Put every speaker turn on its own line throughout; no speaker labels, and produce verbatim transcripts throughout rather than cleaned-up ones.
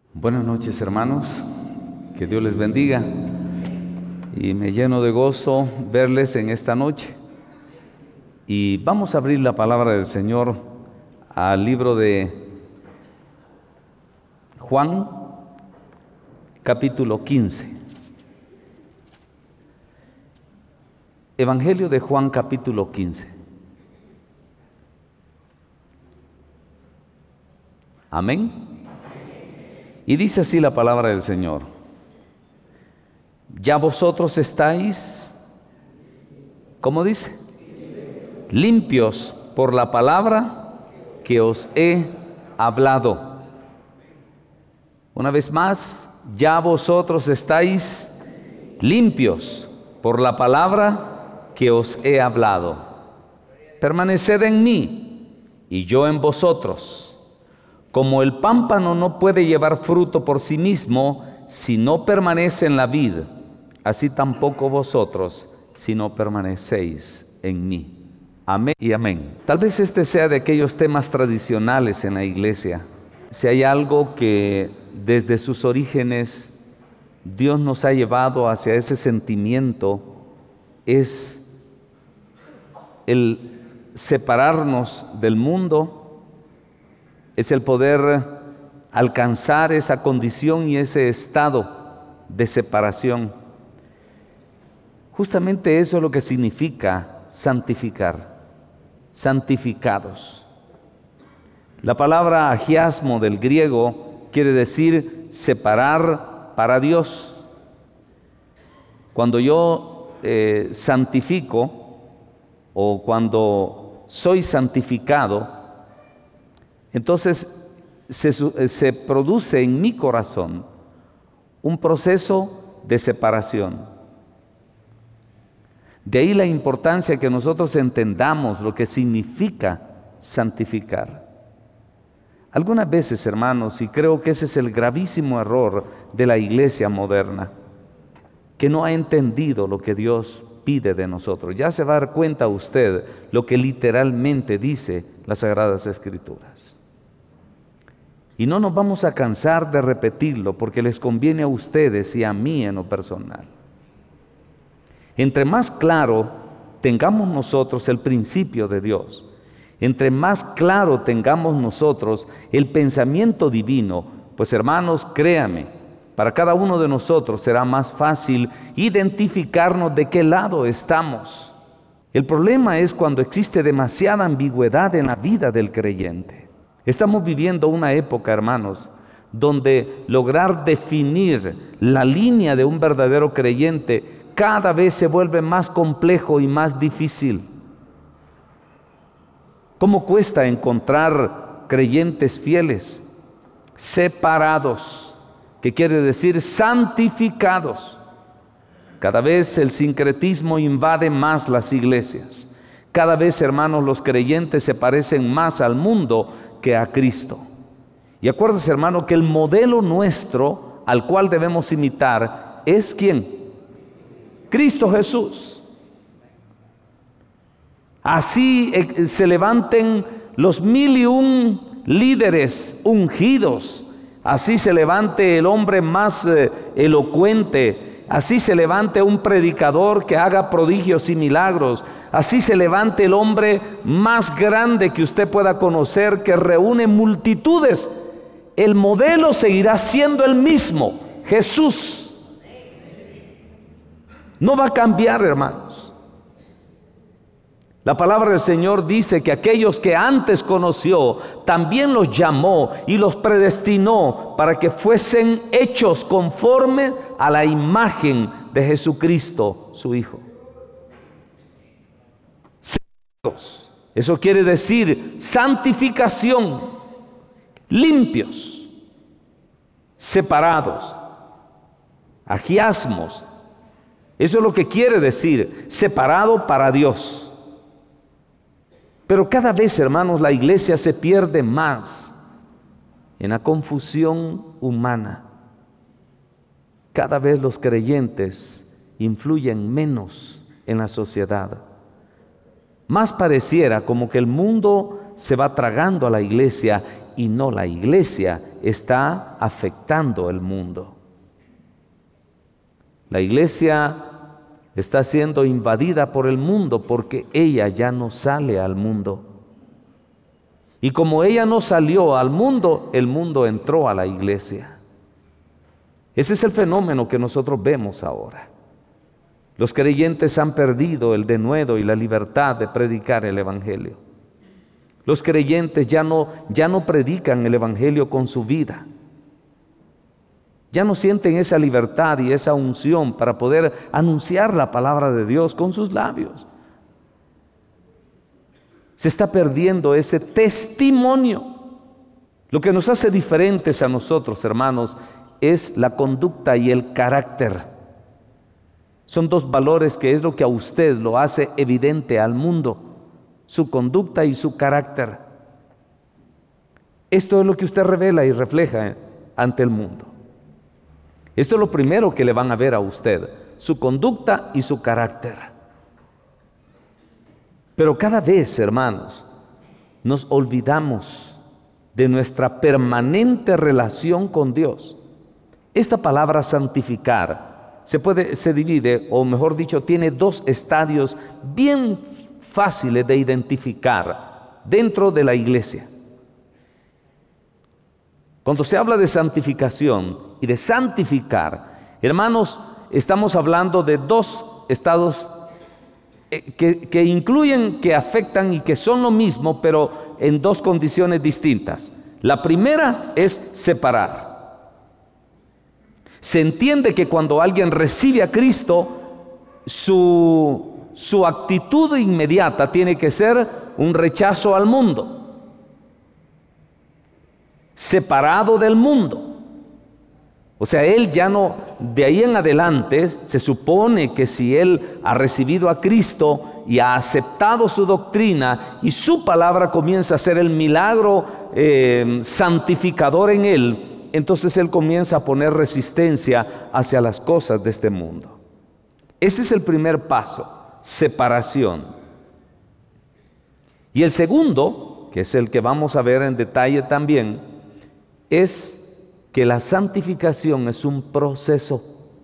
Buenas noches, hermanos, que Dios les bendiga y me lleno de gozo verles en esta noche. Y vamos a abrir la palabra del Señor al libro de Juan, capítulo quince. Evangelio de Juan, capítulo quince. Amén. Y dice así la palabra del Señor: ya vosotros estáis, ¿cómo dice? Limpios por la palabra que os he hablado. Una vez más, ya vosotros estáis limpios por la palabra que os he hablado. Permaneced en mí y yo en vosotros. Como el pámpano no puede llevar fruto por sí mismo si no permanece en la vid, así tampoco vosotros si no permanecéis en mí. Amén y amén. Tal vez este sea de aquellos temas tradicionales en la iglesia. Si hay algo que desde sus orígenes Dios nos ha llevado hacia ese sentimiento, es el separarnos del mundo, es el poder alcanzar esa condición y ese estado de separación. Justamente eso es lo que significa santificar, santificados. La palabra agiasmo del griego quiere decir separar para Dios. Cuando yo eh, santifico o cuando soy santificado, entonces se, se produce en mi corazón un proceso de separación. De ahí la importancia que nosotros entendamos lo que significa santificar. Algunas veces, hermanos, y creo que ese es el gravísimo error de la iglesia moderna, que no ha entendido lo que Dios pide de nosotros. Ya se va a dar cuenta usted lo que literalmente dice las Sagradas Escrituras. Y no nos vamos a cansar de repetirlo porque les conviene a ustedes y a mí en lo personal. Entre más claro tengamos nosotros el principio de Dios, entre más claro tengamos nosotros el pensamiento divino, pues hermanos, créame, para cada uno de nosotros será más fácil identificarnos de qué lado estamos. El problema es cuando existe demasiada ambigüedad en la vida del creyente. Estamos viviendo una época, hermanos, donde lograr definir la línea de un verdadero creyente cada vez se vuelve más complejo y más difícil. ¿Cómo cuesta encontrar creyentes fieles, separados, que quiere decir santificados? Cada vez el sincretismo invade más las iglesias. Cada vez, hermanos, los creyentes se parecen más al mundo que a Cristo. Y acuérdese, hermano, que el modelo nuestro al cual debemos imitar es ¿quién? Cristo Jesús. Así eh, se levanten los mil y un líderes ungidos, así se levante el hombre más eh, elocuente, así se levante un predicador que haga prodigios y milagros, así se levante el hombre más grande que usted pueda conocer, que reúne multitudes, el modelo seguirá siendo el mismo, Jesús. No va a cambiar, hermanos. La palabra del Señor dice que aquellos que antes conoció, también los llamó y los predestinó para que fuesen hechos conforme a la imagen de Jesucristo, su Hijo. Eso quiere decir santificación, limpios, separados, agiasmos. Eso es lo que quiere decir, separado para Dios. Pero cada vez, hermanos, la iglesia se pierde más en la confusión humana. Cada vez los creyentes influyen menos en la sociedad. Más pareciera como que el mundo se va tragando a la iglesia y no la iglesia está afectando el mundo. La iglesia está siendo invadida por el mundo porque ella ya no sale al mundo. Y como ella no salió al mundo, el mundo entró a la iglesia. Ese es el fenómeno que nosotros vemos ahora. Los creyentes han perdido el denuedo y la libertad de predicar el evangelio. Los creyentes ya no, ya no predican el evangelio con su vida. Ya no sienten esa libertad y esa unción para poder anunciar la palabra de Dios con sus labios. Se está perdiendo ese testimonio. Lo que nos hace diferentes a nosotros, hermanos, es la conducta y el carácter. Son dos valores que es lo que a usted lo hace evidente al mundo. Su conducta y su carácter. Esto es lo que usted revela y refleja ante el mundo. Esto es lo primero que le van a ver a usted, su conducta y su carácter. Pero cada vez, hermanos, nos olvidamos de nuestra permanente relación con Dios. Esta palabra santificar se puede, se divide, o mejor dicho, tiene dos estadios bien fáciles de identificar dentro de la iglesia. Cuando se habla de santificación y de santificar, hermanos, estamos hablando de dos estados que, que incluyen, que afectan y que son lo mismo, pero en dos condiciones distintas. La primera es separar. Se entiende que cuando alguien recibe a Cristo, su, su actitud inmediata tiene que ser un rechazo al mundo. Separado del mundo. O sea, él ya no, de ahí en adelante, se supone que si él ha recibido a Cristo y ha aceptado su doctrina y su palabra comienza a ser el milagro eh, santificador en él, entonces él comienza a poner resistencia hacia las cosas de este mundo. Ese es el primer paso, separación. Y el segundo, que es el que vamos a ver en detalle también, es que la santificación es un proceso.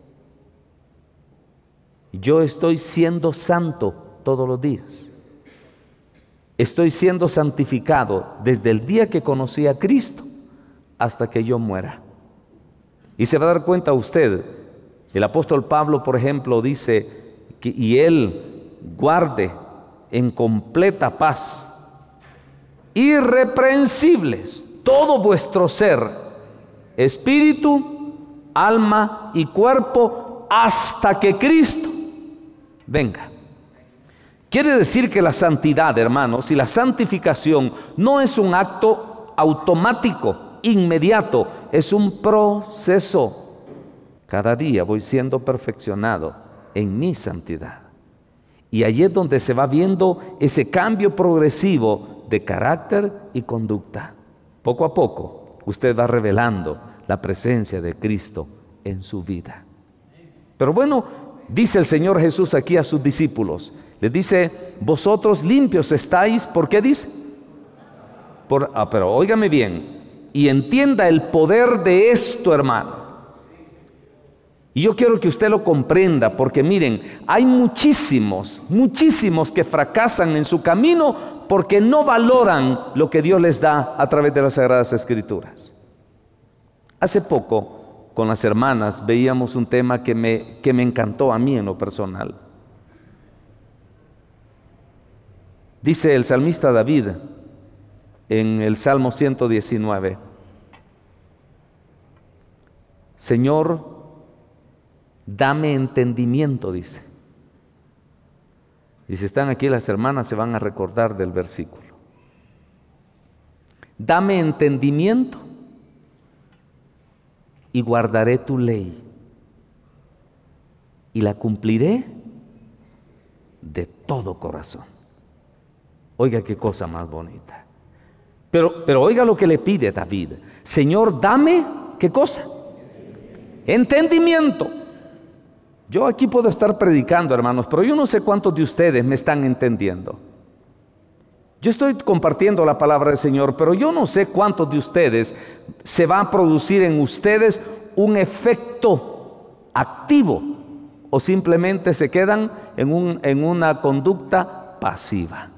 Yo estoy siendo santo todos los días. Estoy siendo santificado desde el día que conocí a Cristo hasta que yo muera. Y se va a dar cuenta usted, el apóstol Pablo, por ejemplo, dice que y él guarde en completa paz, irreprensibles, todo vuestro ser, espíritu, alma y cuerpo, hasta que Cristo venga. Quiere decir que la santidad, hermanos, y la santificación no es un acto automático, inmediato, es un proceso. Cada día voy siendo perfeccionado en mi santidad. Y allí es donde se va viendo ese cambio progresivo de carácter y conducta. Poco a poco, usted va revelando la presencia de Cristo en su vida. Pero bueno, dice el Señor Jesús aquí a sus discípulos, les dice, vosotros limpios estáis, ¿por qué dice? Por, ah, pero óigame bien, y entienda el poder de esto, hermano. Y yo quiero que usted lo comprenda, porque miren, hay muchísimos, muchísimos que fracasan en su camino porque no valoran lo que Dios les da a través de las Sagradas Escrituras. Hace poco, con las hermanas, veíamos un tema que me, que me encantó a mí en lo personal. Dice el salmista David en el Salmo ciento diecinueve, Señor, dame entendimiento, dice. Y si están aquí las hermanas se van a recordar del versículo. Dame entendimiento y guardaré tu ley y la cumpliré de todo corazón. Oiga qué cosa más bonita. Pero, pero oiga lo que le pide David. Señor, dame, ¿qué cosa? Entendimiento. Yo aquí puedo estar predicando, hermanos, pero yo no sé cuántos de ustedes me están entendiendo. Yo estoy compartiendo la palabra del Señor, pero yo no sé cuántos de ustedes se va a producir en ustedes un efecto activo o simplemente se quedan en, un, en una conducta pasiva.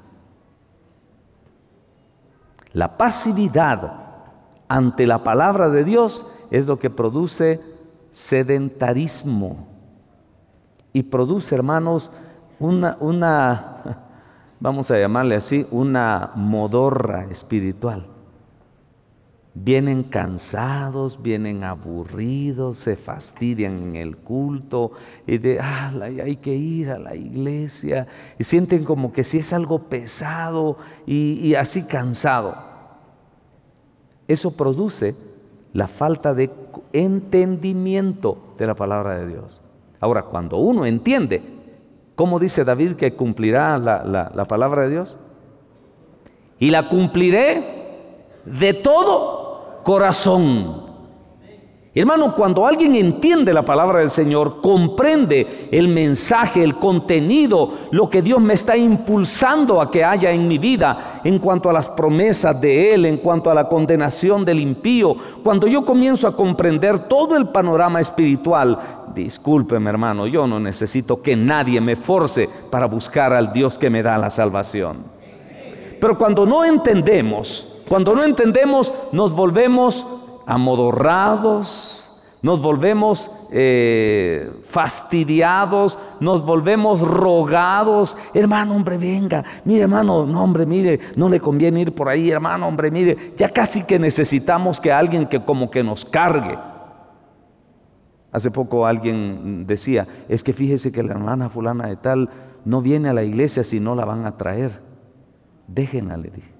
La pasividad ante la palabra de Dios es lo que produce sedentarismo y produce, hermanos, una, una vamos a llamarle así, una modorra espiritual. Vienen cansados, vienen aburridos, se fastidian en el culto y de, ah, hay que ir a la iglesia y sienten como que si es algo pesado y, y así cansado. Eso produce la falta de entendimiento de la palabra de Dios. Ahora, cuando uno entiende, ¿cómo dice David que cumplirá la, la, la palabra de Dios? Y la cumpliré de todo corazón. Hermano, cuando alguien entiende la palabra del Señor, comprende el mensaje, el contenido, lo que Dios me está impulsando a que haya en mi vida, en cuanto a las promesas de Él, en cuanto a la condenación del impío, cuando yo comienzo a comprender todo el panorama espiritual, discúlpeme, hermano, yo no necesito que nadie me force para buscar al Dios que me da la salvación. Pero cuando no entendemos, cuando no entendemos, nos volvemos amodorrados, nos volvemos eh, fastidiados, nos volvemos rogados. Hermano, hombre, venga, mire, hermano, no, hombre, mire, no le conviene ir por ahí, hermano, hombre, mire, ya casi que necesitamos que alguien que como que nos cargue. Hace poco alguien decía, es que fíjese que la hermana fulana de tal no viene a la iglesia si no la van a traer. Déjenla, le dije.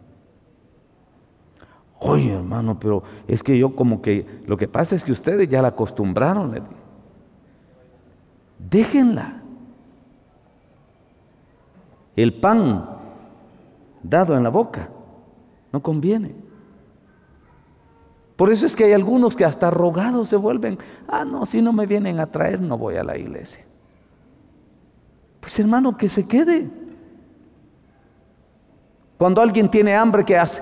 Oye, hermano, pero es que yo como que, lo que pasa es que ustedes ya la acostumbraron, le dije. Déjenla. El pan dado en la boca no conviene. Por eso es que hay algunos que hasta rogados se vuelven. Ah, no, si no me vienen a traer, no voy a la iglesia. Pues hermano, que se quede. Cuando alguien tiene hambre, ¿qué hace?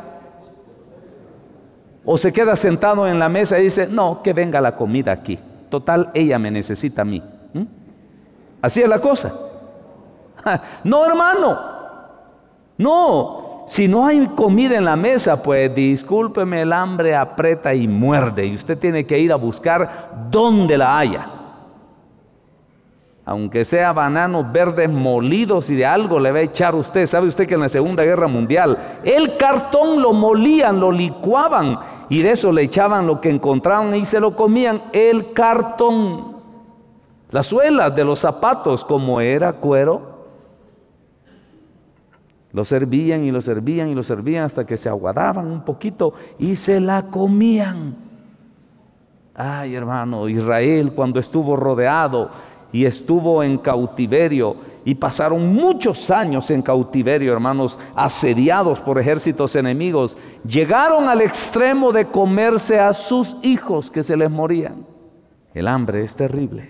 O se queda sentado en la mesa y dice, no, que venga la comida aquí. Total, ella me necesita a mí. ¿Mm? Así es la cosa. No, hermano. No. Si no hay comida en la mesa, pues discúlpeme, el hambre aprieta y muerde. Y usted tiene que ir a buscar donde la haya. Aunque sea bananos verdes molidos y de algo le va a echar usted. ¿Sabe usted que en la Segunda Guerra Mundial el cartón lo molían, lo licuaban y de eso le echaban lo que encontraban y se lo comían? El cartón. Las suelas de los zapatos, como era cuero, lo servían y lo servían y lo servían hasta que se aguadaban un poquito y se la comían. Ay, hermano, Israel cuando estuvo rodeado y estuvo en cautiverio y pasaron muchos años en cautiverio, hermanos, asediados por ejércitos enemigos, llegaron al extremo de comerse a sus hijos que se les morían. El hambre es terrible.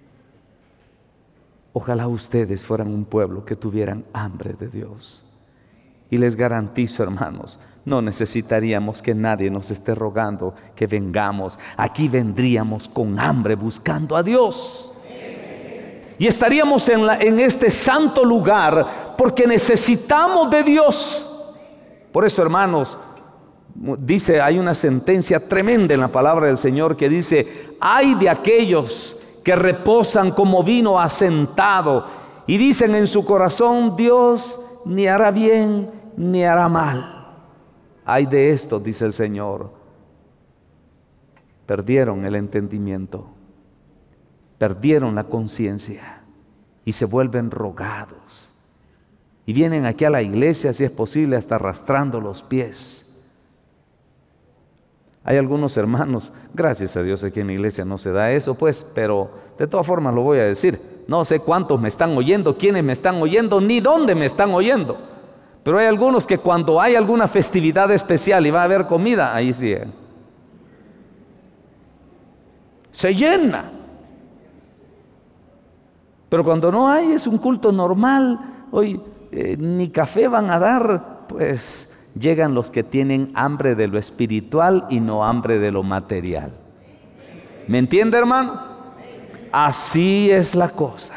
Ojalá ustedes fueran un pueblo que tuvieran hambre de Dios. Y les garantizo, hermanos, no necesitaríamos que nadie nos esté rogando que vengamos. Aquí vendríamos con hambre buscando a Dios. Y estaríamos en, la, en este santo lugar porque necesitamos de Dios. Por eso, hermanos, dice, hay una sentencia tremenda en la palabra del Señor que dice, ay de aquellos que reposan como vino asentado y dicen en su corazón, Dios ni hará bien ni hará mal. Ay de estos, dice el Señor, perdieron el entendimiento. Perdieron la conciencia y se vuelven rogados. Y vienen aquí a la iglesia, si es posible, hasta arrastrando los pies. Hay algunos hermanos, gracias a Dios aquí en la iglesia no se da eso, pues, pero de todas formas lo voy a decir. No sé cuántos me están oyendo, quiénes me están oyendo, ni dónde me están oyendo. Pero hay algunos que cuando hay alguna festividad especial y va a haber comida, ahí sí. ¿eh? Se llena. Pero cuando no hay, es un culto normal. Hoy eh, ni café van a dar. pues llegan los que tienen hambre de lo espiritual y no hambre de lo material. ¿Me entiende, hermano? Así es la cosa.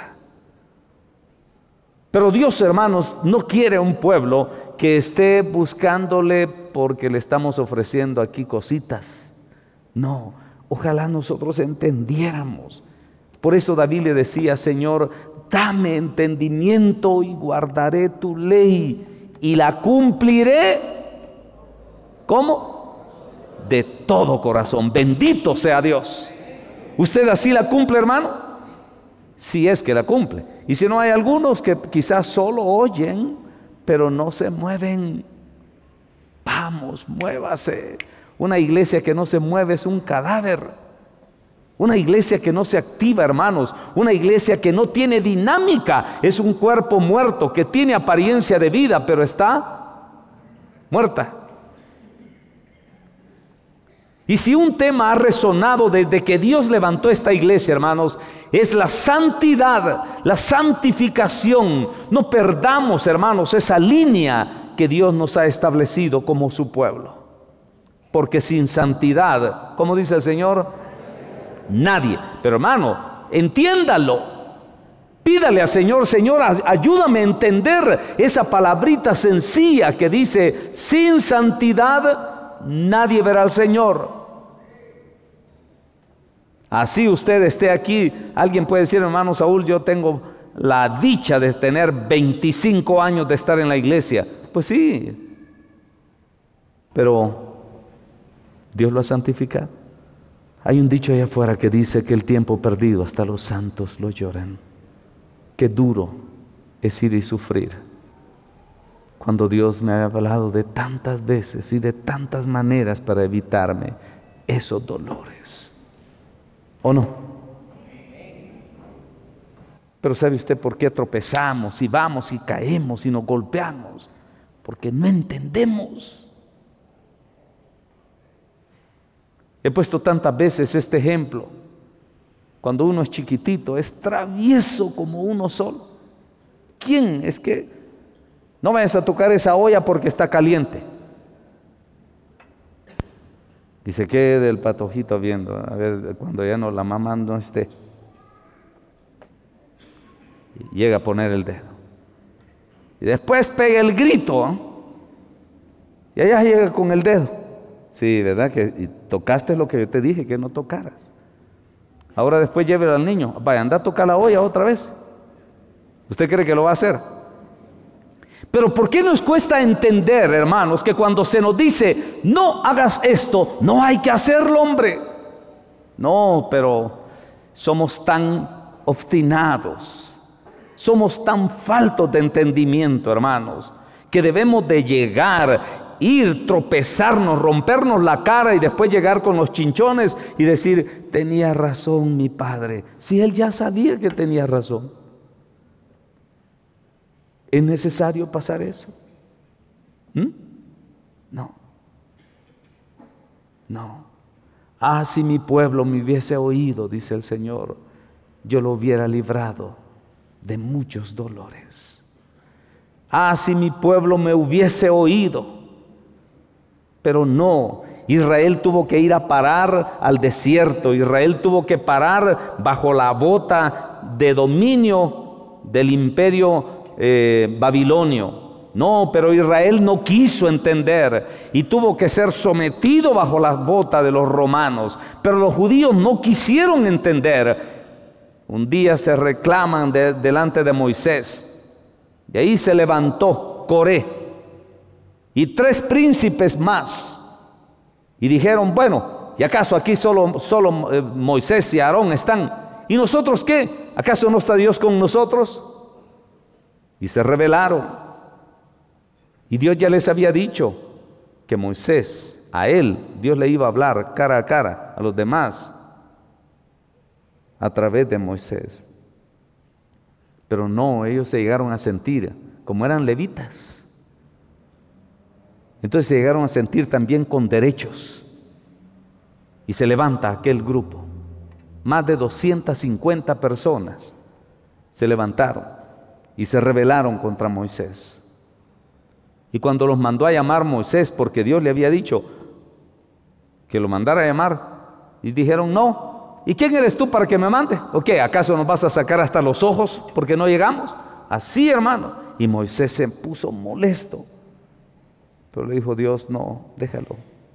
Pero Dios, hermanos, no quiere un pueblo que esté buscándole porque le estamos ofreciendo aquí cositas. No, ojalá nosotros entendiéramos. Por eso David le decía: Señor, dame entendimiento y guardaré tu ley y la cumpliré. ¿Cómo? De todo corazón. Bendito sea Dios. ¿Usted así la cumple, hermano? Si es que la cumple. Y si no, hay algunos que quizás solo oyen, pero no se mueven. Vamos, muévase. Una iglesia que no se mueve es un cadáver. Una iglesia que no se activa, hermanos, una iglesia que no tiene dinámica, es un cuerpo muerto que tiene apariencia de vida, pero está muerta. Y si un tema ha resonado desde que Dios levantó esta iglesia, hermanos, es la santidad, la santificación. No perdamos, hermanos, esa línea que Dios nos ha establecido como su pueblo. Porque sin santidad, como dice el Señor, nadie. Pero hermano, entiéndalo. Pídale al Señor: Señor, ayúdame a entender esa palabrita sencilla que dice: sin santidad nadie verá al Señor. Así usted esté aquí, alguien puede decir: hermano Saúl, yo tengo la dicha de tener veinticinco años de estar en la iglesia. Pues sí, pero Dios lo ha santificado. Hay un dicho allá afuera que dice que el tiempo perdido hasta los santos lo lloran. Qué duro es ir y sufrir cuando Dios me ha hablado de tantas veces y de tantas maneras para evitarme esos dolores. ¿O no? Pero ¿sabe usted por qué tropezamos y vamos y caemos y nos golpeamos? Porque no entendemos. He puesto tantas veces este ejemplo. Cuando uno es chiquitito, es travieso como uno solo. ¿Quién? Es que no vayas a tocar esa olla porque está caliente. Y se quede el patojito viendo, a ver, cuando ya no, la mamá no esté. Y llega a poner el dedo. Y después pega el grito, ¿eh? Y allá llega con el dedo. Sí, ¿verdad? Que y tocaste lo que yo te dije que no tocaras. Ahora después llévelo al niño. Vaya, anda a tocar la olla otra vez. ¿Usted cree que lo va a hacer? Pero ¿por qué nos cuesta entender, hermanos, que cuando se nos dice no hagas esto, no hay que hacerlo, hombre? No, pero somos tan obstinados, somos tan faltos de entendimiento, hermanos, que debemos de llegar, ir, tropezarnos, rompernos la cara y después llegar con los chinchones y decir: tenía razón mi padre. Si él ya sabía que tenía razón. ¿Es necesario pasar eso? ¿Mm? No. No. Ah, si mi pueblo me hubiese oído, dice el Señor, yo lo hubiera librado de muchos dolores. Ah, si mi pueblo me hubiese oído. Pero no. Israel tuvo que ir a parar al desierto. Israel tuvo que parar bajo la bota de dominio del imperio Eh, babilonio. No, pero Israel no quiso entender y tuvo que ser sometido bajo las botas de los romanos. Pero los judíos no quisieron entender. Un día se reclaman de, delante de Moisés, y ahí se levantó Coré y tres príncipes más y dijeron: bueno, ¿y acaso aquí solo, solo eh, Moisés y Aarón están? ¿Y nosotros qué? ¿Acaso no está Dios con nosotros? Y se rebelaron. Y Dios ya les había dicho que Moisés, a él, Dios le iba a hablar cara a cara, a los demás, a través de Moisés. Pero no, ellos se llegaron a sentir, como eran levitas, entonces se llegaron a sentir también con derechos. Y se levanta aquel grupo. Más de doscientas cincuenta personas se levantaron y se rebelaron contra Moisés. Y cuando los mandó a llamar Moisés, porque Dios le había dicho que lo mandara a llamar, y dijeron, no, ¿y quién eres tú para que me mande? ¿O qué? ¿Acaso nos vas a sacar hasta los ojos porque no llegamos? Así, hermano. Y Moisés se puso molesto. Pero le dijo Dios, no, déjalo.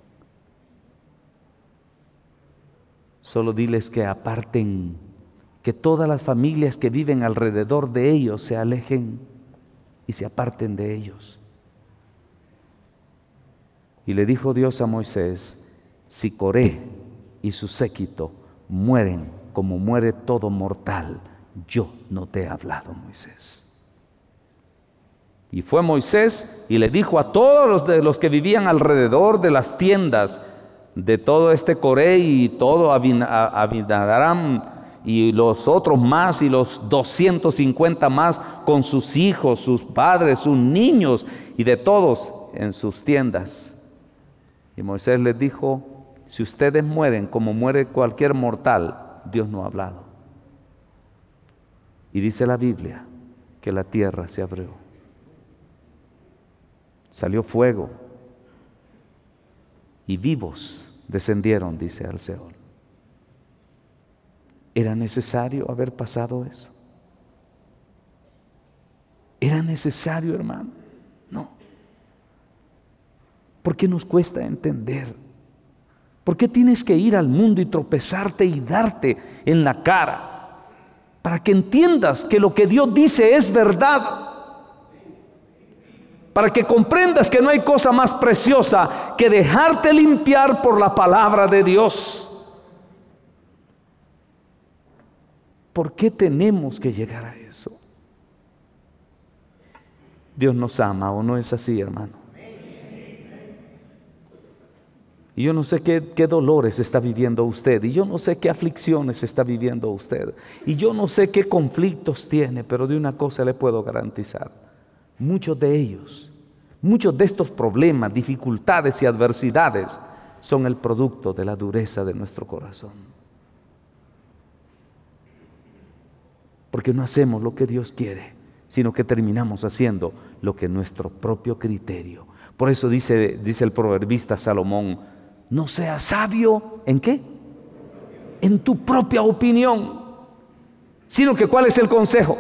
Solo diles que aparten, que todas las familias que viven alrededor de ellos se alejen y se aparten de ellos. Y le dijo Dios a Moisés, si Coré y su séquito mueren como muere todo mortal, yo no te he hablado, Moisés. Y fue Moisés y le dijo a todos los, de los que vivían alrededor de las tiendas de todo este Coré y todo Abinadarán y los otros más y los doscientos cincuenta más con sus hijos, sus padres, sus niños y de todos en sus tiendas. Y Moisés les dijo, si ustedes mueren como muere cualquier mortal, Dios no ha hablado. Y dice la Biblia que la tierra se abrió. Salió fuego y vivos descendieron, dice, al Seol. ¿Era necesario haber pasado eso? ¿Era necesario, hermano? No. ¿Por qué nos cuesta entender? ¿Por qué tienes que ir al mundo y tropezarte y darte en la cara? Para que entiendas que lo que Dios dice es verdad. Para que comprendas que no hay cosa más preciosa que dejarte limpiar por la palabra de Dios. ¿Por qué tenemos que llegar a eso? Dios nos ama, ¿o no es así, hermano? Y yo no sé qué, qué dolores está viviendo usted, y yo no sé qué aflicciones está viviendo usted, y yo no sé qué conflictos tiene, pero de una cosa le puedo garantizar: muchos de ellos, muchos de estos problemas, dificultades y adversidades son el producto de la dureza de nuestro corazón. Porque no hacemos lo que Dios quiere, sino que terminamos haciendo lo que nuestro propio criterio. Por eso dice, dice el proverbista Salomón: no seas sabio, ¿en qué? En tu propia opinión. Sino que, ¿cuál es el consejo?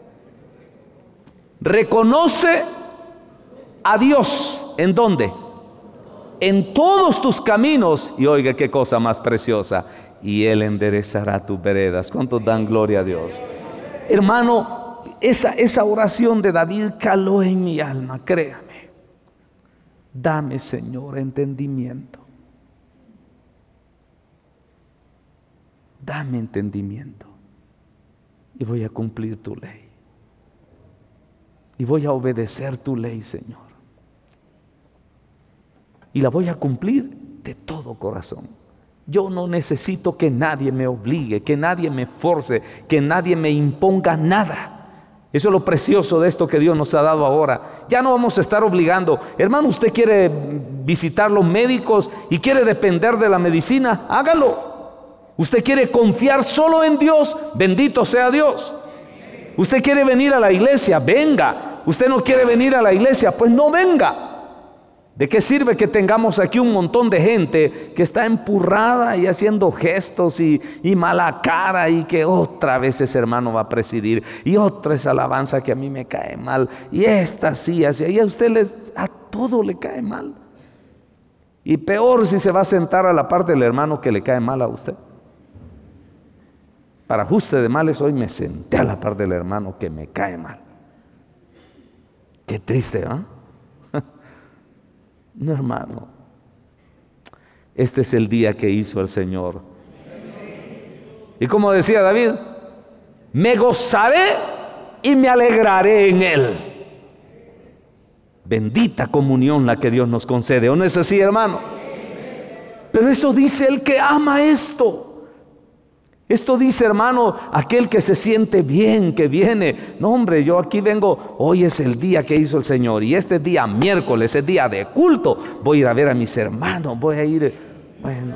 Reconoce a Dios, ¿en dónde? En todos tus caminos, y oiga qué cosa más preciosa, y Él enderezará tus veredas. ¿Cuántos dan gloria a Dios? Hermano, esa, esa oración de David caló en mi alma, créame. Dame, Señor, entendimiento. Dame entendimiento y voy a cumplir tu ley. Y voy a obedecer tu ley, Señor. Y la voy a cumplir de todo corazón. Yo no necesito que nadie me obligue, que nadie me force, que nadie me imponga nada. Eso es lo precioso de esto que Dios nos ha dado ahora. Ya no vamos a estar obligando. Hermano, usted quiere visitar los médicos y quiere depender de la medicina, hágalo. Usted quiere confiar solo en Dios, bendito sea Dios. Usted quiere venir a la iglesia, venga. Usted no quiere venir a la iglesia, pues no venga. ¿De qué sirve que tengamos aquí un montón de gente que está empurrada y haciendo gestos y, y mala cara, y que otra vez ese hermano va a presidir y otra esa alabanza que a mí me cae mal y esta sí, así, y a usted les, a todo le cae mal? Y peor si se va a sentar a la parte del hermano que le cae mal a usted. Para ajuste de males, hoy me senté a la par del hermano que me cae mal. Qué triste, ¿ah? ¿eh? No, hermano. Este es el día que hizo el Señor. Y como decía David, me gozaré y me alegraré en Él. Bendita comunión la que Dios nos concede, ¿o no es así, hermano? Pero eso dice el que ama esto. Esto dice, hermano, aquel que se siente bien, que viene. No, hombre, yo aquí vengo, hoy es el día que hizo el Señor, y este día miércoles es día de culto. Voy a ir a ver a mis hermanos, voy a ir, bueno,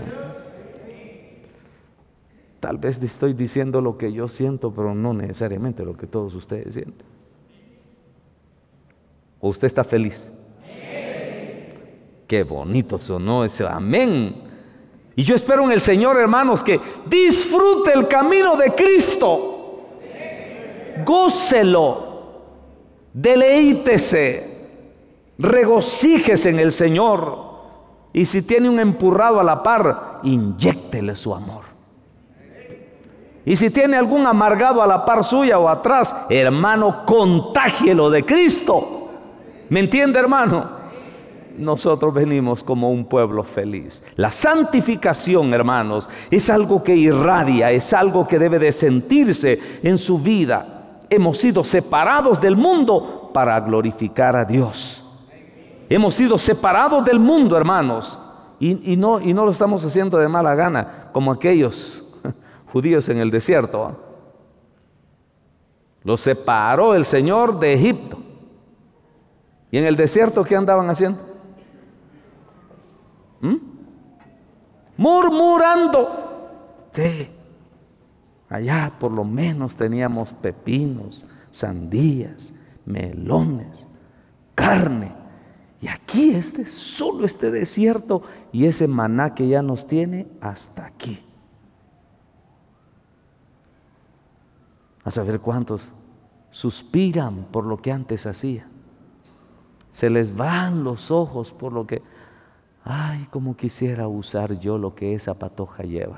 tal vez estoy diciendo lo que yo siento, pero no necesariamente lo que todos ustedes sienten. ¿O usted está feliz? Qué bonito sonó ese amén. Y yo espero en el Señor, hermanos, que disfrute el camino de Cristo. Gócelo, deleítese, regocíjese en el Señor. Y si tiene un empurrado a la par, inyéctele su amor. Y si tiene algún amargado a la par suya o atrás, hermano, contágielo de Cristo. ¿Me entiende, hermano? Nosotros venimos como un pueblo feliz. La santificación, hermanos, es algo que irradia, es algo que debe de sentirse en su vida. Hemos sido separados del mundo para glorificar a Dios. Hemos sido separados del mundo, hermanos, y, y, no, y no lo estamos haciendo de mala gana, como aquellos judíos en el desierto. Los separó el Señor de Egipto. ¿Y en el desierto qué andaban haciendo? ¿Mm? Murmurando. Sí. Allá por lo menos teníamos pepinos, sandías, melones, carne. Y aquí este, solo este desierto y ese maná que ya nos tiene hasta aquí. A saber cuántos suspiran por lo que antes hacía. Se les van los ojos por lo que, ay, como quisiera usar yo lo que esa patoja lleva.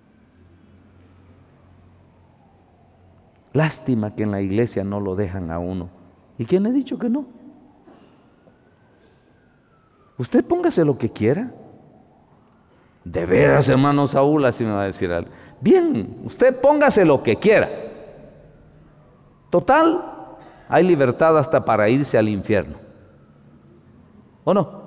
Lástima que en la iglesia no lo dejan a uno. ¿Y quién le ha dicho que no? Usted póngase lo que quiera. De veras, hermano Saúl, así me va a decir algo. Bien, usted póngase lo que quiera. Total, hay libertad hasta para irse al infierno. ¿O no?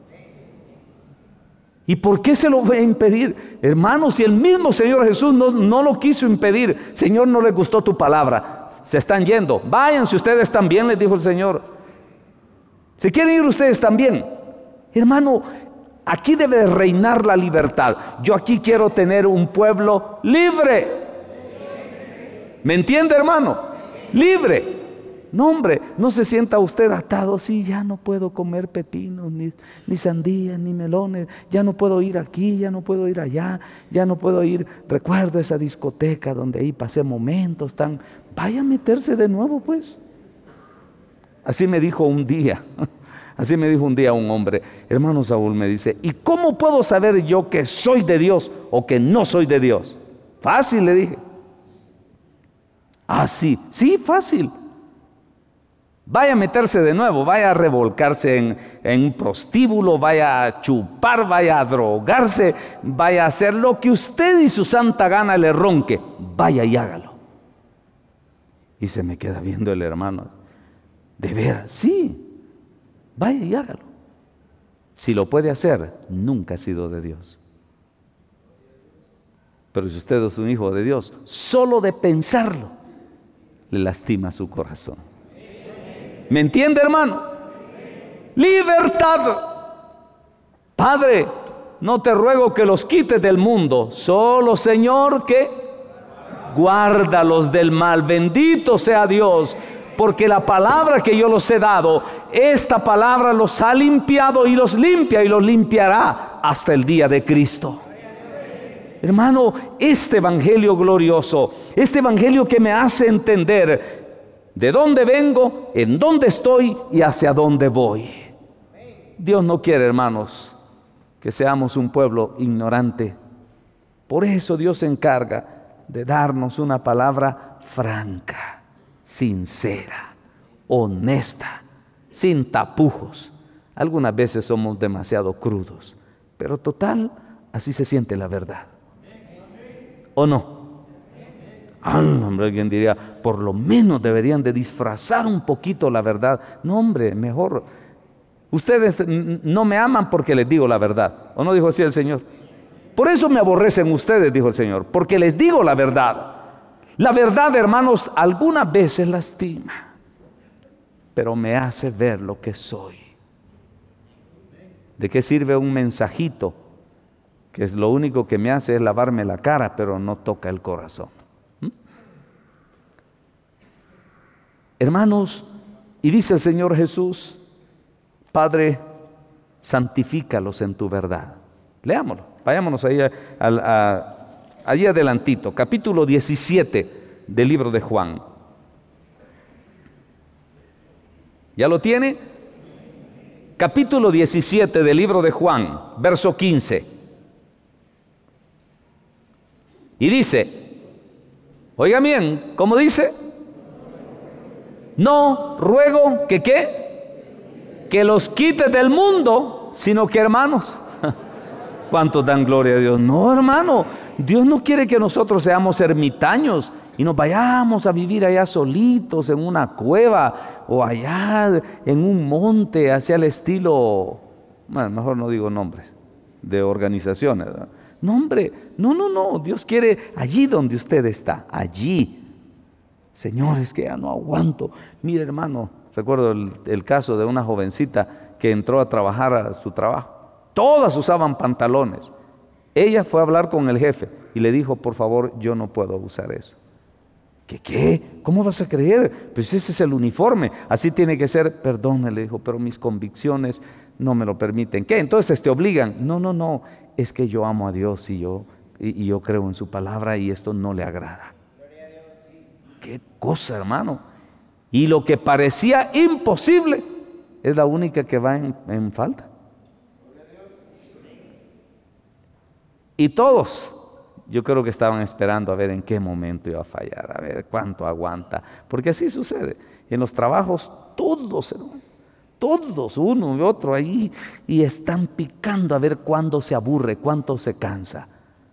¿Y por qué se lo voy a impedir? Hermanos, si el mismo Señor Jesús no, no lo quiso impedir. Señor, no le gustó tu palabra, se están yendo. Váyanse ustedes también, les dijo el Señor. ¿Se quieren ir ustedes también? Hermano, aquí debe reinar la libertad. Yo aquí quiero tener un pueblo libre. ¿Me entiende, hermano? Libre. No, hombre, no se sienta usted atado. Sí, ya no puedo comer pepinos, ni, ni sandías, ni melones. Ya no puedo ir aquí, ya no puedo ir allá. Ya no puedo ir. Recuerdo esa discoteca donde ahí pasé momentos tan... Vaya a meterse de nuevo, pues. Así me dijo un día. Así me dijo un día un hombre. Hermano Saúl, me dice, ¿y cómo puedo saber yo que soy de Dios o que no soy de Dios? Fácil, le dije. Ah, sí, sí, fácil. Vaya a meterse de nuevo, vaya a revolcarse en, en un prostíbulo, vaya a chupar, vaya a drogarse, vaya a hacer lo que usted y su santa gana le ronque. Vaya y hágalo. Y se me queda viendo el hermano. ¿De veras? Sí. Vaya y hágalo. Si lo puede hacer, nunca ha sido de Dios. Pero si usted es un hijo de Dios, solo de pensarlo, le lastima su corazón. ¿Me entiende, hermano? Libertad. Padre, no te ruego que los quites del mundo, solo, Señor, que guárdalos del mal. Bendito sea Dios, porque la palabra que yo los he dado, esta palabra los ha limpiado y los limpia y los limpiará hasta el día de Cristo. Hermano, este evangelio glorioso, este evangelio que me hace entender de dónde vengo, en dónde estoy y hacia dónde voy. Dios no quiere, hermanos, que seamos un pueblo ignorante. Por eso Dios se encarga de darnos una palabra franca, sincera, honesta, sin tapujos. Algunas veces somos demasiado crudos, pero total, así se siente la verdad. ¿O no? Ah, hombre, alguien diría, por lo menos deberían de disfrazar un poquito la verdad. No, hombre, mejor. Ustedes no me aman porque les digo la verdad. ¿O no dijo así el Señor? Por eso me aborrecen ustedes, dijo el Señor, porque les digo la verdad. La verdad, hermanos, algunas veces lastima, pero me hace ver lo que soy. ¿De qué sirve un mensajito que es lo único que me hace es lavarme la cara, pero no toca el corazón? ¿Mm? Hermanos, y dice el Señor Jesús, Padre, santifícalos en tu verdad. Leámoslo, vayámonos ahí, a, a, a, allí adelantito, capítulo diecisiete del libro de Juan. ¿Ya lo tiene? Capítulo diecisiete del libro de Juan, verso quince. Y dice, oiga bien, ¿cómo dice? No ruego que qué, que los quites del mundo, sino que hermanos. ¿Cuántos dan gloria a Dios? No, hermano, Dios no quiere que nosotros seamos ermitaños y nos vayamos a vivir allá solitos en una cueva o allá en un monte hacia el estilo, bueno, mejor no digo nombres de organizaciones, ¿verdad? No, hombre, no, no, no, Dios quiere allí donde usted está, allí. Señor, es que ya no aguanto. Mire, hermano, recuerdo el, el caso de una jovencita que entró a trabajar a su trabajo. Todas usaban pantalones. Ella fue a hablar con el jefe y le dijo, por favor, yo no puedo usar eso. ¿Qué qué? ¿Cómo vas a creer? Pues ese es el uniforme, así tiene que ser. Perdón, le dijo, pero mis convicciones no me lo permiten. ¿Qué? Entonces te obligan. No, no, no, es que yo amo a Dios y yo, y, y yo creo en su palabra y esto no le agrada. Qué cosa, hermano. Y lo que parecía imposible es la única que va en, en falta. Y todos, yo creo que estaban esperando a ver en qué momento iba a fallar, a ver cuánto aguanta. Porque así sucede. En los trabajos, todos, hermano, todos, uno y otro ahí, y están picando a ver cuándo se aburre, cuánto se cansa.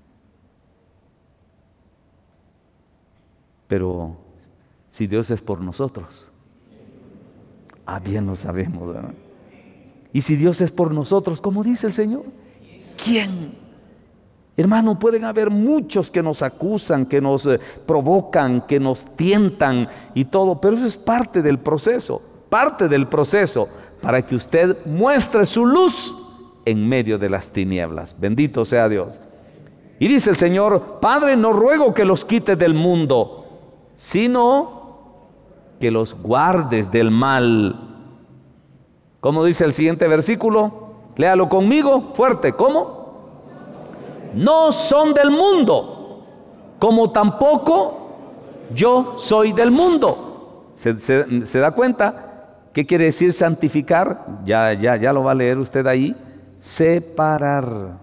Pero si Dios es por nosotros, ah, bien lo sabemos, ¿verdad? Y si Dios es por nosotros, ¿cómo dice el Señor? ¿Quién? Hermano, pueden haber muchos que nos acusan, que nos eh, provocan, que nos tientan y todo, pero eso es parte del proceso, parte del proceso para que usted muestre su luz en medio de las tinieblas. Bendito sea Dios. Y dice el Señor, Padre, no ruego que los quites del mundo, sino que los guardes del mal. ¿Cómo dice el siguiente versículo? Léalo conmigo, fuerte. ¿Cómo? No son del mundo, como tampoco yo soy del mundo. ¿Se, se, se da cuenta? ¿Qué quiere decir santificar? Ya, ya, ya lo va a leer usted ahí. Separar.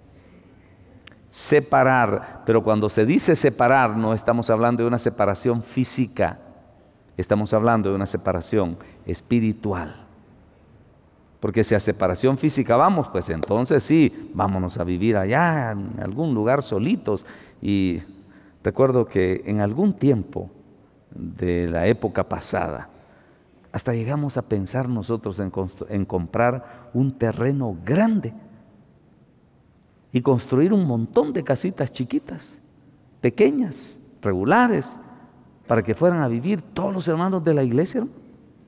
Separar. Pero cuando se dice separar, no estamos hablando de una separación física. Estamos hablando de una separación espiritual. Porque si a separación física vamos, pues entonces sí, vámonos a vivir allá en algún lugar solitos. Y recuerdo que en algún tiempo de la época pasada, hasta llegamos a pensar nosotros en, en comprar un terreno grande y construir un montón de casitas chiquitas, pequeñas, regulares, para que fueran a vivir todos los hermanos de la iglesia, ¿no?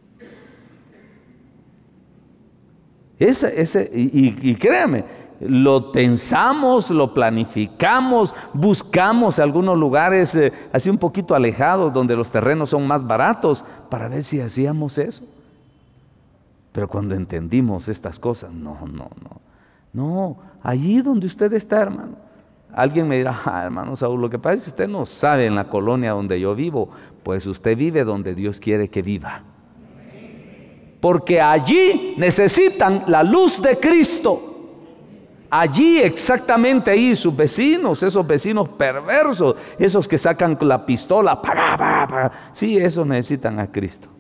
Ese, ese, y, y, y créame, lo pensamos, lo planificamos, buscamos algunos lugares eh, así un poquito alejados donde los terrenos son más baratos para ver si hacíamos eso. Pero cuando entendimos estas cosas, no, no, no, no, allí donde usted está, hermano. Alguien me dirá, ah, hermano Saúl, lo que pasa es que usted no sabe en la colonia donde yo vivo. Pues usted vive donde Dios quiere que viva. Porque allí necesitan la luz de Cristo. Allí, exactamente ahí, sus vecinos, esos vecinos perversos, esos que sacan la pistola, pa, pa, pa, sí, esos necesitan a Cristo.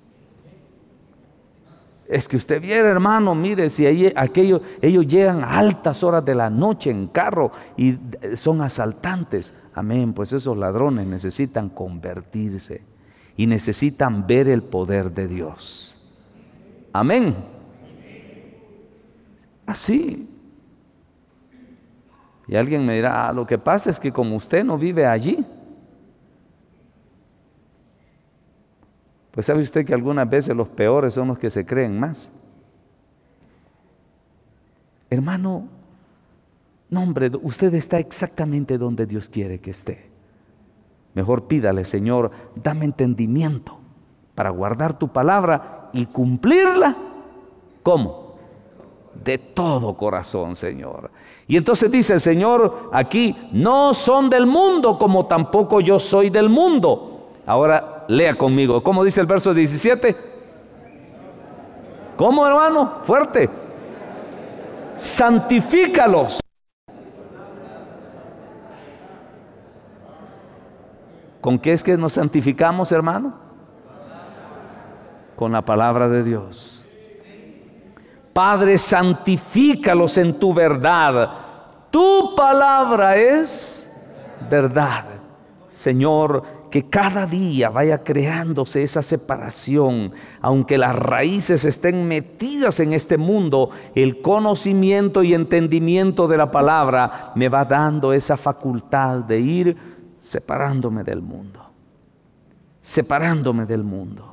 Es que usted viera, hermano, mire, si ahí, aquellos, ellos llegan a altas horas de la noche en carro y son asaltantes. Amén, pues esos ladrones necesitan convertirse y necesitan ver el poder de Dios. Amén. Así. Y alguien me dirá, ah, lo que pasa es que como usted no vive allí, pues sabe usted que algunas veces los peores son los que se creen más. Hermano, no hombre, usted está exactamente donde Dios quiere que esté. Mejor pídale, Señor, dame entendimiento para guardar tu palabra y cumplirla. ¿Cómo? de todo corazón, Señor. Y entonces dice el Señor aquí, no son del mundo como tampoco yo soy del mundo. Ahora lea conmigo, ¿cómo dice el verso diecisiete? ¿Cómo, hermano? Fuerte. Santifícalos. ¿Con qué es que nos santificamos, hermano? Con la palabra de Dios. Padre, santifícalos en tu verdad. Tu palabra es verdad. Señor, que cada día vaya creándose esa separación, aunque las raíces estén metidas en este mundo, el conocimiento y entendimiento de la palabra me va dando esa facultad de ir separándome del mundo, separándome del mundo.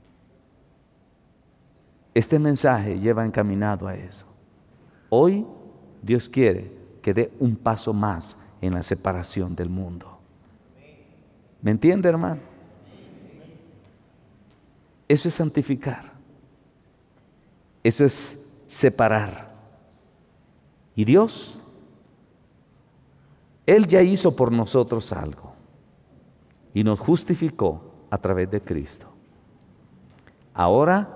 Este mensaje lleva encaminado a eso. Hoy Dios quiere que dé un paso más en la separación del mundo. ¿Me entiende, hermano? Eso es santificar. Eso es separar. Y Dios, Él ya hizo por nosotros algo y nos justificó a través de Cristo. Ahora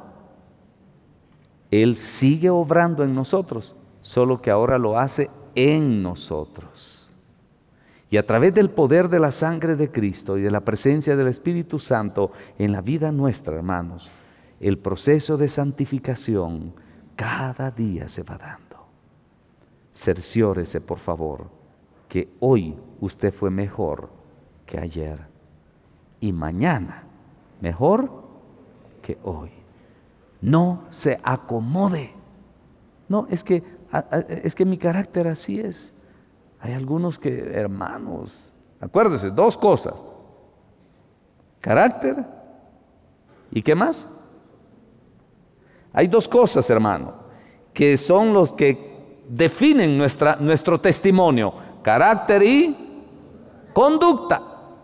Él sigue obrando en nosotros, solo que ahora lo hace en nosotros. Y a través del poder de la sangre de Cristo y de la presencia del Espíritu Santo en la vida nuestra, hermanos, el proceso de santificación cada día se va dando. Cerciórese, por favor, que hoy usted fue mejor que ayer y mañana mejor que hoy. No se acomode. No, es que, es que mi carácter así es. Hay algunos que, hermanos, acuérdese, dos cosas. Carácter y ¿qué más? Hay dos cosas, hermano, que son los que definen nuestra, nuestro testimonio. Carácter y conducta.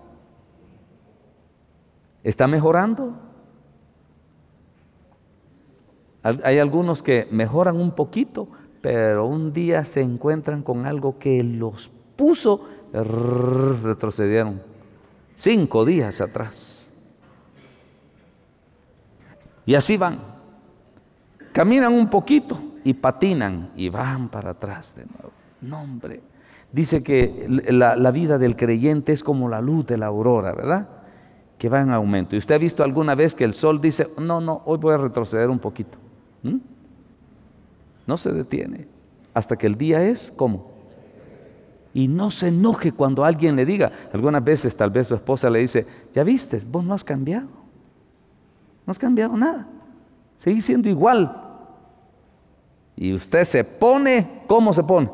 ¿Está mejorando? Hay algunos que mejoran un poquito, pero un día se encuentran con algo que los puso, retrocedieron cinco días atrás. Y así van. Caminan un poquito y patinan y van para atrás de nuevo. No, hombre. Dice que la, la vida del creyente es como la luz de la aurora, ¿verdad? Que va en aumento. ¿Y usted ha visto alguna vez que el sol dice, no, no, hoy voy a retroceder un poquito? ¿Mm? No se detiene hasta que el día es, ¿cómo? Y no se enoje cuando alguien le diga. Algunas veces tal vez su esposa le dice, ya viste, vos no has cambiado. No has cambiado nada. Seguís siendo igual. Y usted se pone, ¿cómo se pone?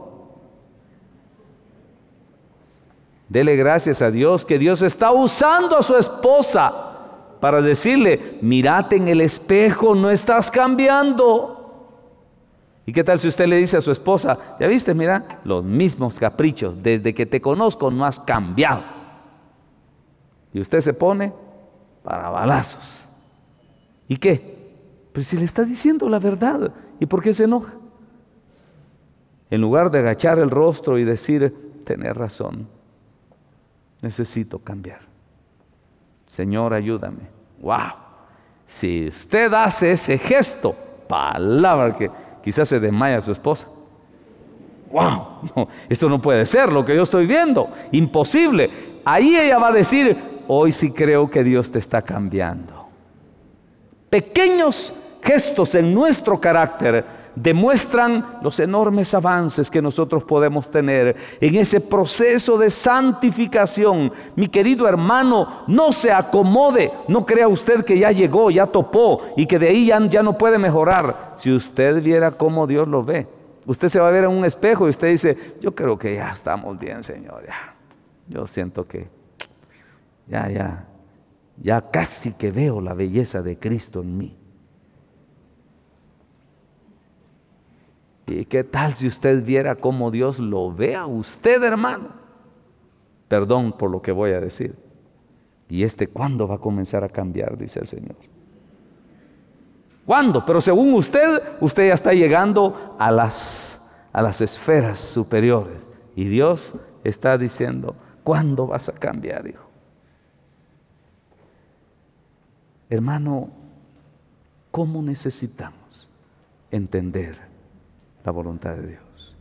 Dele gracias a Dios que Dios está usando a su esposa para decirle, mírate en el espejo, no estás cambiando. ¿Y qué tal si usted le dice a su esposa, ya viste, mira, los mismos caprichos, desde que te conozco no has cambiado? Y usted se pone para balazos. ¿Y qué? Pues si le está diciendo la verdad, ¿y por qué se enoja? En lugar de agachar el rostro y decir, tenés razón, necesito cambiar. Señor, ayúdame. ¡Wow! Si usted hace ese gesto, palabra que quizás se desmaya su esposa. ¡Wow! No, esto no puede ser lo que yo estoy viendo. Imposible. Ahí ella va a decir, hoy sí creo que Dios te está cambiando. Pequeños gestos en nuestro carácter demuestran los enormes avances que nosotros podemos tener en ese proceso de santificación. Mi querido hermano, no se acomode, no crea usted que ya llegó, ya topó y que de ahí ya, ya no puede mejorar. Si usted viera cómo Dios lo ve, usted se va a ver en un espejo y usted dice, yo creo que ya estamos bien, Señor, ya. Yo siento que ya, ya, ya casi que veo la belleza de Cristo en mí. ¿Y qué tal si usted viera cómo Dios lo ve a usted, hermano? Perdón por lo que voy a decir. ¿Y este cuándo va a comenzar a cambiar? Dice el Señor. ¿Cuándo? Pero según usted, usted ya está llegando a las, a las esferas superiores. Y Dios está diciendo, ¿cuándo vas a cambiar, hijo? Hermano, ¿cómo necesitamos entender la voluntad de Dios?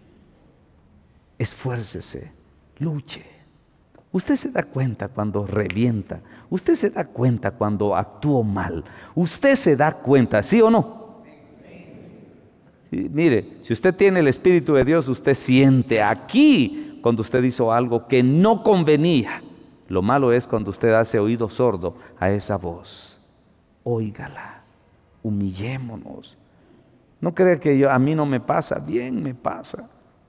Esfuércese, luche. Usted se da cuenta cuando revienta. Usted se da cuenta cuando actuó mal. Usted se da cuenta, ¿sí o no? Y mire, si usted tiene el Espíritu de Dios, usted siente aquí cuando usted hizo algo que no convenía. Lo malo es cuando usted hace oído sordo a esa voz. Óigala, humillémonos. No crea que yo, a mí no me pasa, bien me pasa.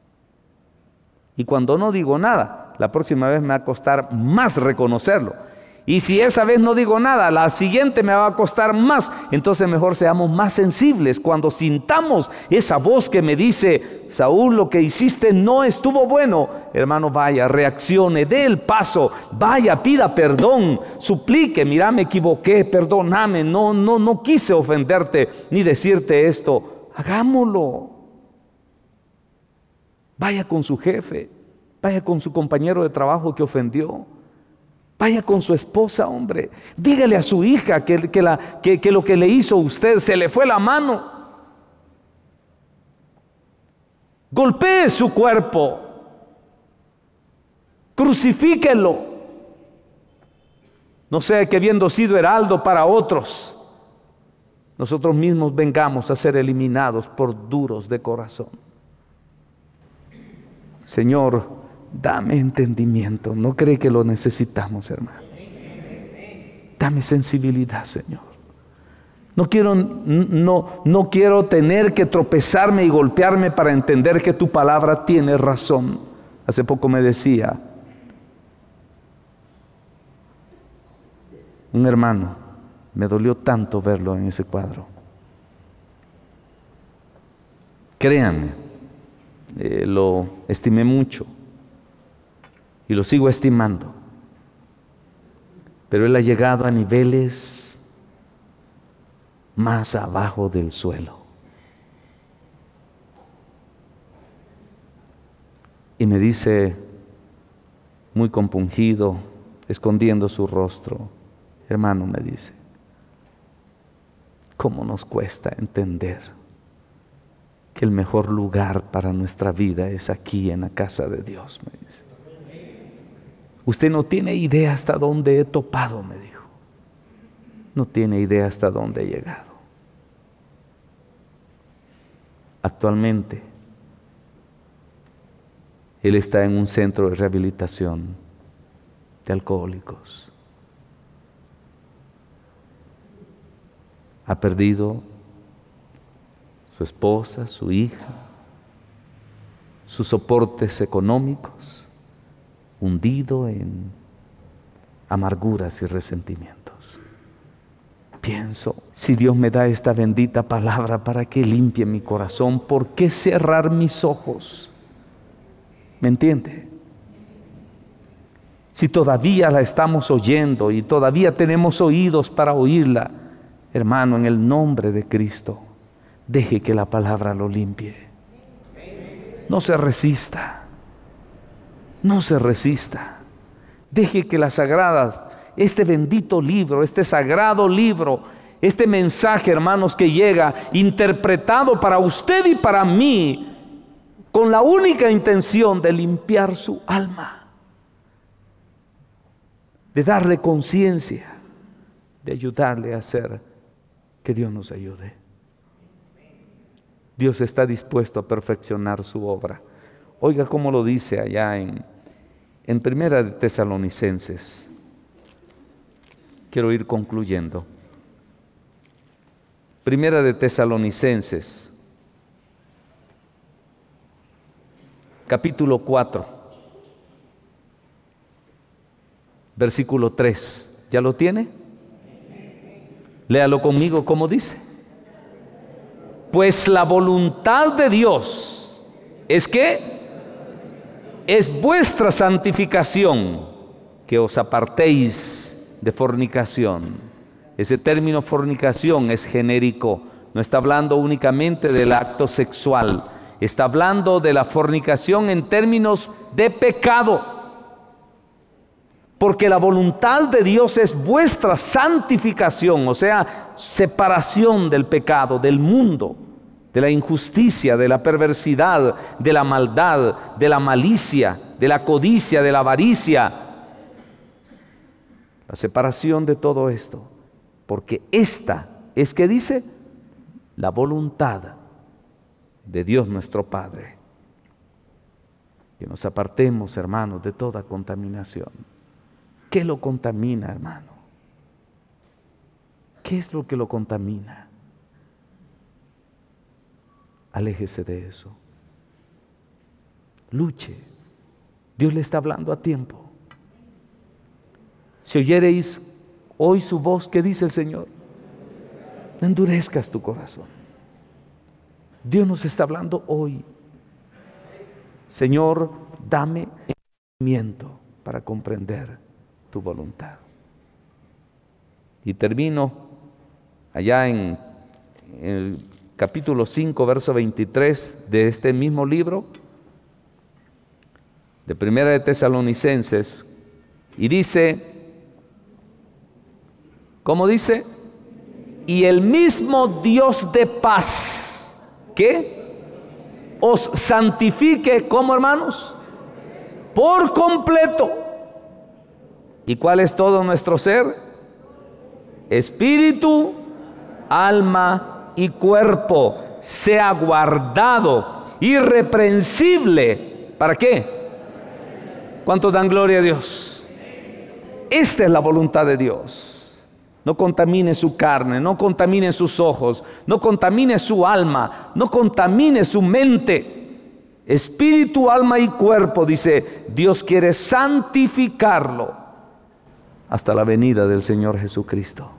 Y cuando no digo nada, la próxima vez me va a costar más reconocerlo. Y si esa vez no digo nada, la siguiente me va a costar más. Entonces mejor seamos más sensibles. Cuando sintamos esa voz que me dice, Saúl, lo que hiciste no estuvo bueno, hermano, vaya, reaccione, dé el paso, vaya, pida perdón, suplique, mira, me equivoqué, perdóname, no, no, no quise ofenderte ni decirte esto. Hagámoslo. Vaya con su jefe, vaya con su compañero de trabajo que ofendió, vaya con su esposa, hombre. Dígale a su hija que, que, la, que, que lo que le hizo a usted se le fue la mano. Golpee su cuerpo, crucifíquelo. No sea que habiendo sido heraldo para otros, nosotros mismos vengamos a ser eliminados por duros de corazón. Señor, dame entendimiento. ¿No cree que lo necesitamos, hermano? Dame sensibilidad, Señor. No quiero, no, no quiero tener que tropezarme y golpearme para entender que tu palabra tiene razón. Hace poco me decía un hermano, me dolió tanto verlo en ese cuadro. Créanme, Eh, lo estimé mucho y lo sigo estimando, pero él ha llegado a niveles más abajo del suelo y me dice muy compungido, escondiendo su rostro, hermano, me dice, ¿cómo nos cuesta entender que el mejor lugar para nuestra vida es aquí en la casa de Dios? Me dice. Usted no tiene idea hasta dónde he topado, me dijo. No tiene idea hasta dónde he llegado. Actualmente, él está en un centro de rehabilitación de alcohólicos. Ha perdido su esposa, su hija, sus soportes económicos, hundido en amarguras y resentimientos. Pienso, si Dios me da esta bendita palabra para que limpie mi corazón, ¿por qué cerrar mis ojos? ¿Me entiende? Si todavía la estamos oyendo y todavía tenemos oídos para oírla, hermano, en el nombre de Cristo, deje que la palabra lo limpie. No se resista. No se resista. Deje que las sagradas, este bendito libro, este sagrado libro, este mensaje, hermanos, que llega interpretado para usted y para mí, con la única intención de limpiar su alma, de darle conciencia, de ayudarle a hacer que Dios nos ayude. Dios está dispuesto a perfeccionar su obra. Oiga cómo lo dice allá en, en Primera de Tesalonicenses. Quiero ir concluyendo. Primera de Tesalonicenses, capítulo cuatro, versículo tres. ¿Ya lo tiene? Léalo conmigo, ¿cómo dice? Pues la voluntad de Dios es que es vuestra santificación, que os apartéis de fornicación. Ese término fornicación es genérico, no está hablando únicamente del acto sexual, está hablando de la fornicación en términos de pecado. Porque la voluntad de Dios es vuestra santificación, o sea, separación del pecado, del mundo, de la injusticia, de la perversidad, de la maldad, de la malicia, de la codicia, de la avaricia. La separación de todo esto, porque esta es, que dice, la voluntad de Dios nuestro Padre. Que nos apartemos, hermanos, de toda contaminación. ¿Qué lo contamina, hermano? ¿Qué es lo que lo contamina? Aléjese de eso. Luche. Dios le está hablando a tiempo. Si oyereis hoy su voz, ¿qué dice el Señor? No endurezcas tu corazón. Dios nos está hablando hoy. Señor, dame entendimiento para comprender tu voluntad. Y termino allá en, en el capítulo cinco, verso veintitrés de este mismo libro de Primera de Tesalonicenses, y dice, ¿cómo dice? Y el mismo Dios de paz, ¿qué? Os santifique, ¿cómo, hermanos? Por completo. ¿Y cuál es todo nuestro ser? Espíritu, alma y cuerpo sea guardado irreprensible. ¿Para qué? ¿Cuántos dan gloria a Dios? Esta es la voluntad de Dios. No contamine su carne, no contamine sus ojos, no contamine su alma, no contamine su mente. Espíritu, alma y cuerpo, dice, Dios quiere santificarlo hasta la venida del Señor Jesucristo.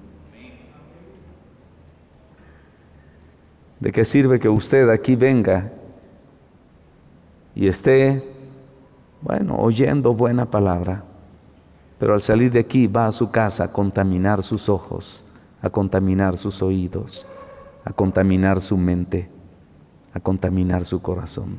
¿De qué sirve que usted aquí venga y esté, bueno, oyendo buena palabra, pero al salir de aquí va a su casa a contaminar sus ojos, a contaminar sus oídos, a contaminar su mente, a contaminar su corazón?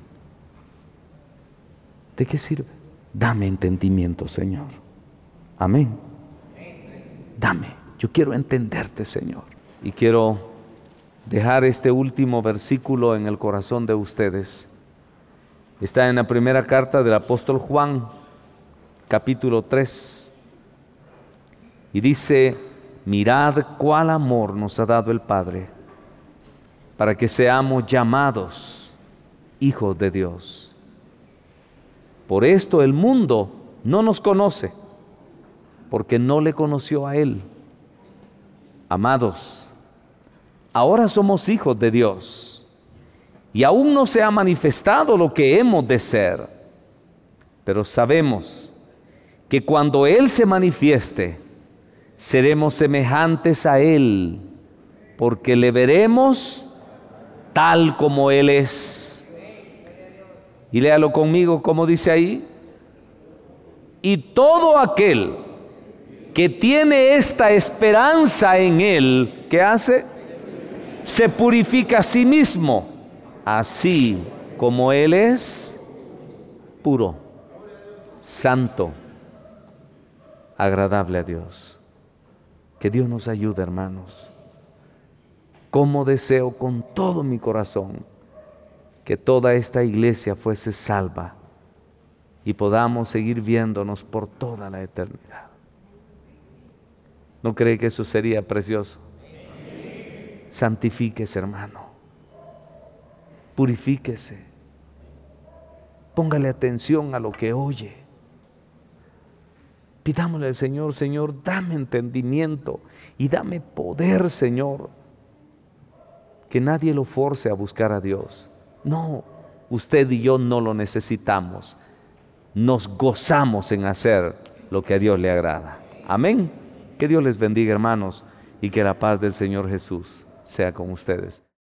¿De qué sirve? Dame entendimiento, Señor. Amén. Dame. Yo quiero entenderte, Señor. Y quiero dejar este último versículo en el corazón de ustedes. Está en la primera carta del apóstol Juan, capítulo tres. Y dice, mirad cuál amor nos ha dado el Padre, para que seamos llamados hijos de Dios. Por esto el mundo no nos conoce, porque no le conoció a Él. Amados, ahora somos hijos de Dios, y aún no se ha manifestado lo que hemos de ser, pero sabemos que cuando Él se manifieste, seremos semejantes a Él, porque le veremos tal como Él es. Y léalo conmigo, como dice ahí. Y todo aquel que tiene esta esperanza en Él, ¿qué hace? Se purifica a sí mismo, así como Él es puro, santo, agradable a Dios. Que Dios nos ayude, hermanos. Como deseo con todo mi corazón que toda esta iglesia fuese salva y podamos seguir viéndonos por toda la eternidad. ¿No cree que eso sería precioso? Santifíquese, hermano. Purifíquese. Póngale atención a lo que oye. Pidámosle al Señor, Señor, dame entendimiento y dame poder, Señor. Que nadie lo force a buscar a Dios. No, usted y yo no lo necesitamos. Nos gozamos en hacer lo que a Dios le agrada. Amén. Que Dios les bendiga, hermanos, y que la paz del Señor Jesús sea con ustedes.